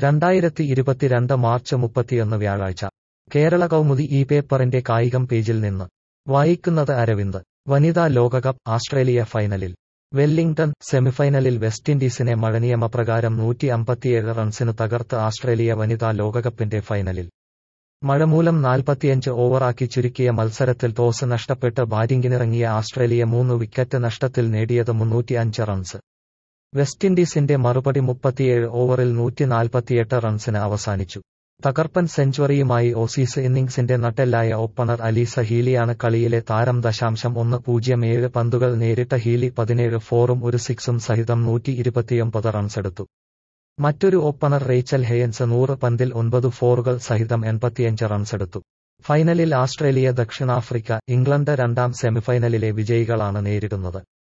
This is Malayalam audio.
2022 മാർച്ച് 31 വ്യാഴാഴ്ച കേരള കൗമുദി ഈ പേപ്പറിന്റെ കായികം പേജിൽ നിന്ന് വായിക്കുന്നത് അരവിന്ദ്. വനിതാ ലോകകപ്പ് ആസ്ട്രേലിയ ഫൈനലിൽ. വെല്ലിംഗ്ടൺ. സെമിഫൈനലിൽ വെസ്റ്റിൻഡീസിനെ മഴനിയമപ്രകാരം 157 റൺസിന് തകർത്ത് ആസ്ട്രേലിയ വനിതാ ലോകകപ്പിന്റെ ഫൈനലിൽ. മഴമൂലം 45 ഓവറാക്കി ചുരുക്കിയ മത്സരത്തിൽ ടോസ് നഷ്ടപ്പെട്ട് ബാറ്റിംഗിനിറങ്ങിയ ആസ്ട്രേലിയ 3 വിക്കറ്റ് നഷ്ടത്തിൽ നേടിയത് 305 റൺസ്. വെസ്റ്റിൻഡീസിന്റെ മറുപടി 37 ഓവറിൽ 148 റൺസിന് അവസാനിച്ചു. തകർപ്പൻ സെഞ്ചുറിയുമായി ഓസീസ് ഇന്നിംഗ്സിന്റെ നട്ടെല്ലായ ഓപ്പണർ അലീസ ഹീലിയാണ് കളിയിലെ താരം. 107 പന്തുകൾ നേരിട്ട ഹീലി 17 ഫോറും ഒരു സിക്സും സഹിതം 129 റൺസെടുത്തു. മറ്റൊരു ഓപ്പണർ റേച്ചൽ ഹെയൻസ് 100 പന്തിൽ 9 ഫോറുകൾ സഹിതം 85 റൺസെടുത്തു. ഫൈനലിൽ ആസ്ട്രേലിയ ദക്ഷിണാഫ്രിക്ക, ഇംഗ്ലണ്ട് രണ്ടാം സെമിഫൈനലിലെ വിജയികളാണ് നേരിടുന്നത്.